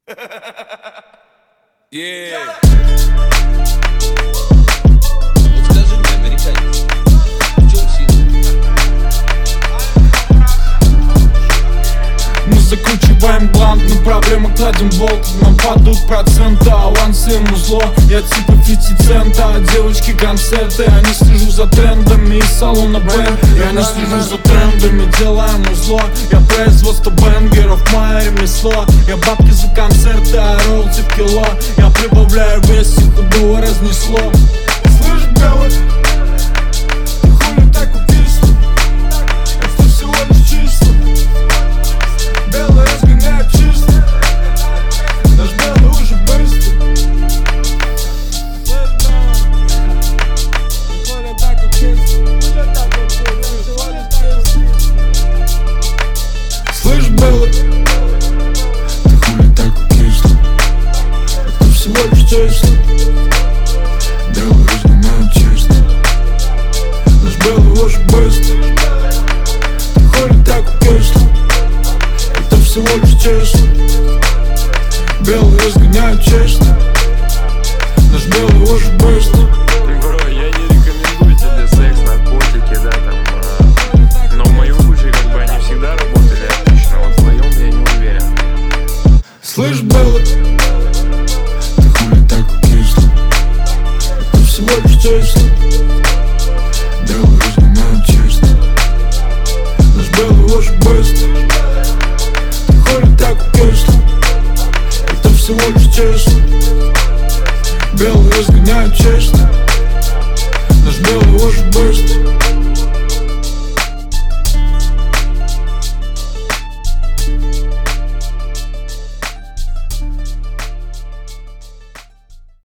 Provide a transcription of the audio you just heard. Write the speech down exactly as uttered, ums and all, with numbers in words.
Yeah. Вот скажи мне, американец, в чем сила? Мы закручиваем бланк, на проблемы кладем болт. Нам падают проценты, авансы ему зло. Я типа пяти цента, а девочки концерты. Я не слежу за трендами из салона Б. Я не слежу за трендами, делаем узло. Я производство бенгеров, мое ремесло. Я бабки за концерты, а роялти в кило. Я прибавляю вес, и худого разнесло. Слышь, белый, ты хули так уписан? Это всего лишь чисто. Белый разгоняет чисто. Наш белый уже быстро. Слышь, белый, ты хули так кисло? Это всего лишь чисто. Белый разгоняет чисто. Наш белый уже быстро. Ты хули так кисло? Это всего лишь честно. Белый разгоняет честно. Наш белый уже быстро. Бро, я не рекомендую тебе секс, наркотики, да, там а... Но в моем случае, как бы, они всегда работали отлично. Вот в твоем я не уверен. Слышь, белый, ты хули так кисло? Это всего лишь честно. Белый разгоняет честно. Наш белый уже быстро. Хули так кисло? Это всего лишь честно. Белый разгоняет честно. Наш белый уже быстро.